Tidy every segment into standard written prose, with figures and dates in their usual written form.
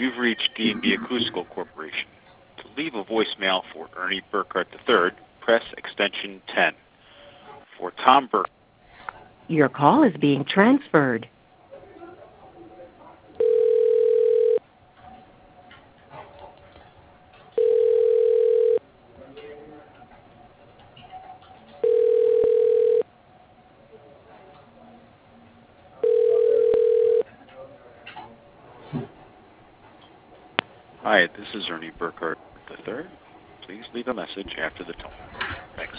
You've reached D&B Acoustical Corporation. To leave a voicemail for Ernie Burkhart III, press extension 10. For Tom Burkhart. Your call is being transferred. Hi, this is Ernie Burkhart III. Please leave a message after the tone. Thanks.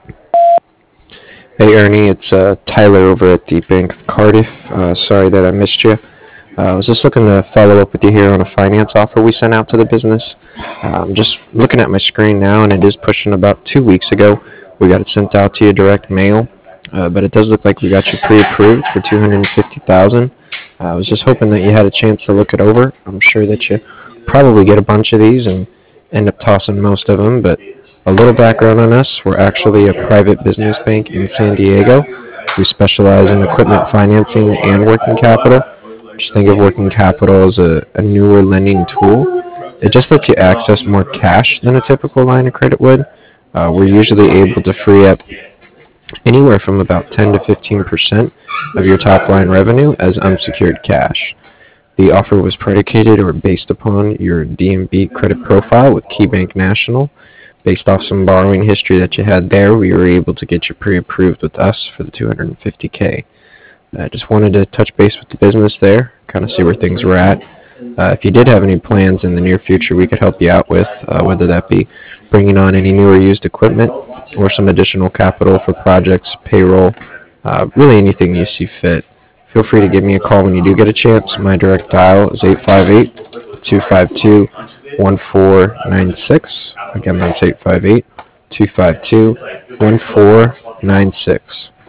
Hey Ernie, it's Tyler over at the Bank of Cardiff. Sorry that I missed you. I was just looking to follow up with you here on a finance offer we sent out to the business. I'm just looking at my screen now, and it is pushing about 2 weeks ago. We got it sent out to you direct mail, but it does look like we got you pre-approved for $250,000. I was just hoping that you had a chance to look it over. I'm sure that you probably get a bunch of these and end up tossing most of them, but a little background on us. We're actually a private business bank in San Diego. We specialize in equipment financing and working capital. Just think of working capital as a newer lending tool. It just lets you access more cash than a typical line of credit would. We're usually able to free up anywhere from about 10 to 15% of your top line revenue as unsecured cash. The offer was predicated or based upon your D&B credit profile with KeyBank National. Based off some borrowing history that you had there, we were able to get you pre-approved with us for the $250K. I just wanted to touch base with the business there, kind of see where things were at. If you did have any plans in the near future we could help you out with, whether that be bringing on any new or used equipment or some additional capital for projects, payroll, really anything you see fit. Feel free to give me a call when you do get a chance. My direct dial is 858-252-1496. Again, that's 858-252-1496.